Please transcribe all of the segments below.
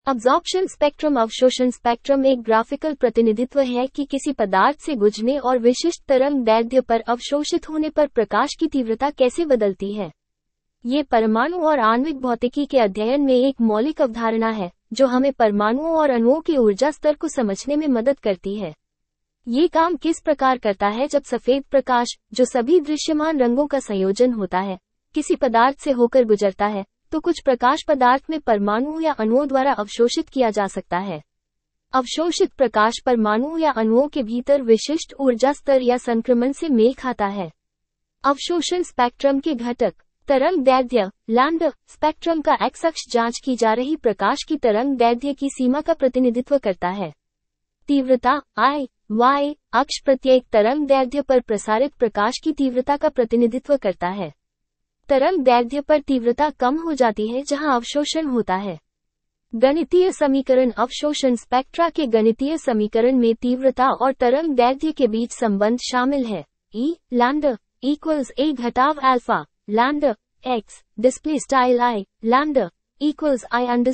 Absorption spectrum अवशोषण spectrum एक graphical प्रतिनिधित्व है कि किसी पदार्थ से गुजरने और विशिष्ट तरंग दैर्ध्य पर अवशोषित होने पर प्रकाश की तीव्रता कैसे बदलती है। ये परमाणु और आणविक भौतिकी के अध्ययन में एक मौलिक अवधारणा है, जो हमें परमाणुओं और अणुओं के ऊर्जा स्तर को समझने में मदद करती है। ये काम किस प्रकार करता है जब सफेद प्रकाश, जो सभी दृश्यमान रंगों का संयोजन होता है, किसी पदार्थ से होकर गुजरता है, तो कुछ प्रकाश पदार्थ में परमाणुओं या अणुओं द्वारा अवशोषित किया जा सकता है। अवशोषित प्रकाश परमाणुओं या अणुओं के भीतर विशिष्ट ऊर्जा स्तर या संक्रमण से मेल खाता है। अवशोषण स्पेक्ट्रम के घटक। तरंग दैर्ध्य लैम्डा स्पेक्ट्रम का एक्स अक्ष जांच की जा रही प्रकाश की तरंग दैर्ध्य की सीमा का प्रतिनिधित्व करता है। तीव्रता आई वाई अक्ष प्रत्येक तरंग दैर्ध्य पर प्रसारित प्रकाश की तीव्रता का प्रतिनिधित्व करता है। तरंग दैर्ध्य पर तीव्रता कम हो जाती है जहां अवशोषण होता है। गणितीय समीकरण। अवशोषण स्पेक्ट्रा के गणितीय समीकरण में तीव्रता और तरंग दैर्ध्य के बीच संबंध शामिल है। E लैम्डा इक्वल्स a घटाव alpha lambda x display style I lambda equals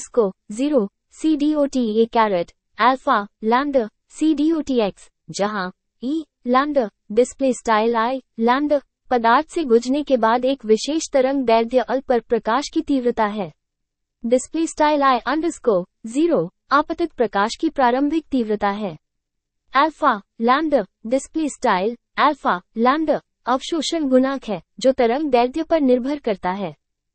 I_0 CDOT a caret alpha lambda CDOT x, जहां E lambda display style I lambda पदार्थ से गुजरने के बाद एक विशेष तरंग दैर्ध्य अल पर प्रकाश की तीव्रता है। डिस्प्ले स्टाइल I_0 आपतित प्रकाश की प्रारंभिक तीव्रता है। Alpha lambda display style alpha lambda अवशोषण गुणांक है, जो तरंग दैर्ध्य पर निर्भर करता है।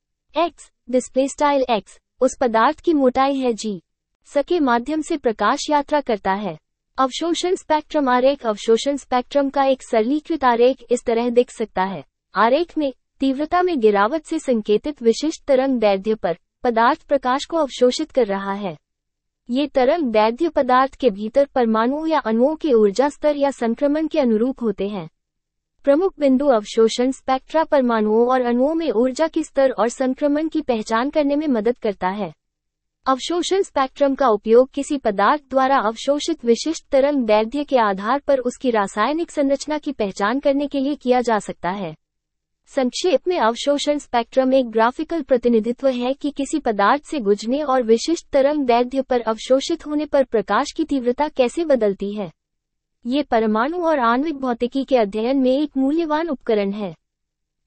x डिस्प्ले स्टाइल x उस पदार्थ की मोटाई है g के माध्यम से प्रकाश यात्रा करता है। अवशोषण स्पेक्ट्रम आरेख। अवशोषण स्पेक्ट्रम का एक सरलीकृत आरेख इस तरह दिख सकता है। आरेख में तीव्रता में गिरावट से संकेतित विशिष्ट तरंग दैर्ध्य पर पदार्थ प्रकाश को अवशोषित कर रहा है। ये तरंग दैर्ध्य पदार्थ के भीतर परमाणुओं या अणुओं के ऊर्जा स्तर या संक्रमण के अनुरूप होते हैं। प्रमुख बिंदु। अवशोषण स्पेक्ट्रा परमाणुओं और अणुओं में ऊर्जा के स्तर और संक्रमण की पहचान करने में मदद करता है। अवशोषण स्पेक्ट्रम का उपयोग किसी पदार्थ द्वारा अवशोषित विशिष्ट तरंग दैर्ध्य के आधार पर उसकी रासायनिक संरचना की पहचान करने के लिए किया जा सकता है। संक्षेप में, अवशोषण स्पेक्ट्रम एक ग्राफिकल प्रतिनिधित्व है कि किसी पदार्थ से गुजरने और विशिष्ट तरंग दैर्ध्य पर अवशोषित होने पर प्रकाश की तीव्रता कैसे बदलती है। ये परमाणु और आणविक भौतिकी के अध्ययन में एक मूल्यवान उपकरण है।